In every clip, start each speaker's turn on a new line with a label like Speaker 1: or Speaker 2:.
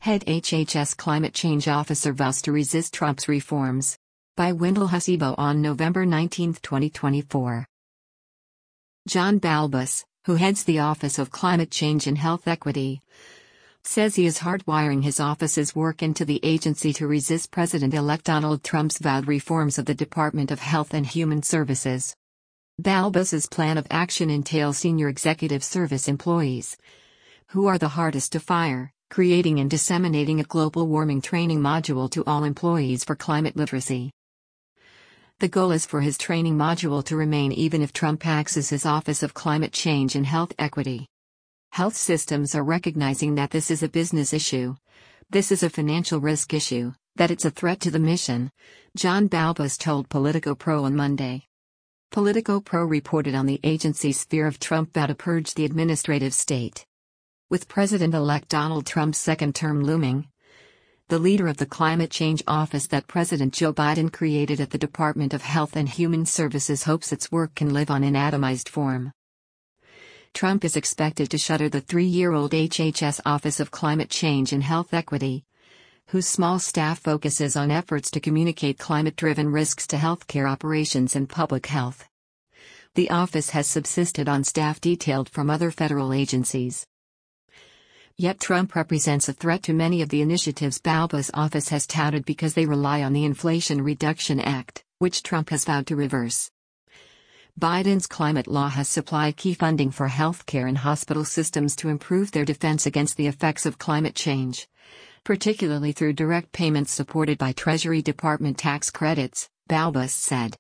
Speaker 1: Head HHS Climate Change Officer vows to resist Trump's reforms. By Wendell Hasibo on November 19, 2024. John Balbus, who heads the Office of Climate Change and Health Equity, says he is hardwiring his office's work into the agency to resist President-elect Donald Trump's vowed reforms of the Department of Health and Human Services. Balbus's plan of action entails senior executive service employees, who are the hardest to fire, creating and disseminating a global warming training module to all employees for climate literacy. The goal is for his training module to remain even if Trump axes his Office of Climate Change and Health Equity. Health systems are recognizing that this is a business issue. This is a financial risk issue, that it's a threat to the mission, John Balbus told Politico Pro on Monday. Politico Pro reported on the agency's fear of Trump vow to purge the administrative state. With President-elect Donald Trump's second term looming, the leader of the climate change office that President Joe Biden created at the Department of Health and Human Services hopes its work can live on in atomized form. Trump is expected to shutter the 3-year-old HHS Office of Climate Change and Health Equity, whose small staff focuses on efforts to communicate climate-driven risks to healthcare operations and public health. The office has subsisted on staff detailed from other federal agencies. Yet Trump represents a threat to many of the initiatives Balbus' office has touted because they rely on the Inflation Reduction Act, which Trump has vowed to reverse. Biden's climate law has supplied key funding for healthcare and hospital systems to improve their defense against the effects of climate change, particularly through direct payments supported by Treasury Department tax credits, Balbus said.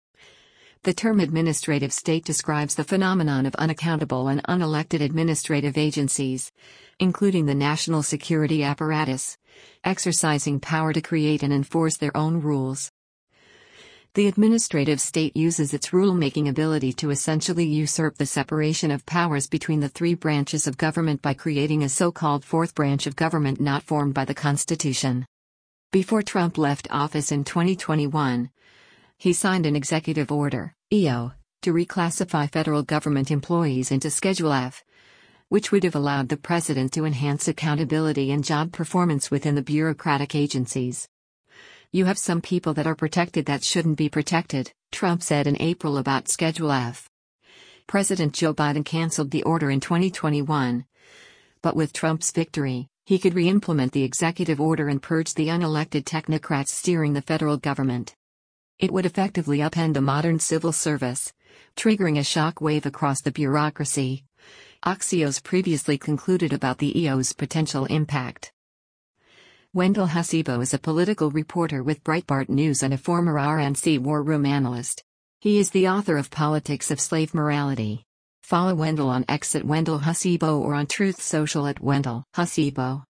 Speaker 1: The term administrative state describes the phenomenon of unaccountable and unelected administrative agencies, including the national security apparatus, exercising power to create and enforce their own rules. The administrative state uses its rulemaking ability to essentially usurp the separation of powers between the three branches of government by creating a so-called fourth branch of government not formed by the Constitution. Before Trump left office in 2021, he signed an executive order, EO, to reclassify federal government employees into Schedule F, which would have allowed the president to enhance accountability and job performance within the bureaucratic agencies. You have some people that are protected that shouldn't be protected, Trump said in April about Schedule F. President Joe Biden canceled the order in 2021. But with Trump's victory, he could re-implement the executive order and purge the unelected technocrats steering the federal government. It would effectively upend a modern civil service, triggering a shock wave across the bureaucracy. Axios previously concluded about the EO's potential impact. Wendell Hasibo is a political reporter with Breitbart News and a former RNC war room analyst. He is the author of Politics of Slave Morality. Follow Wendell on X at Wendell Hasibo or on Truth Social at Wendell Hasibo.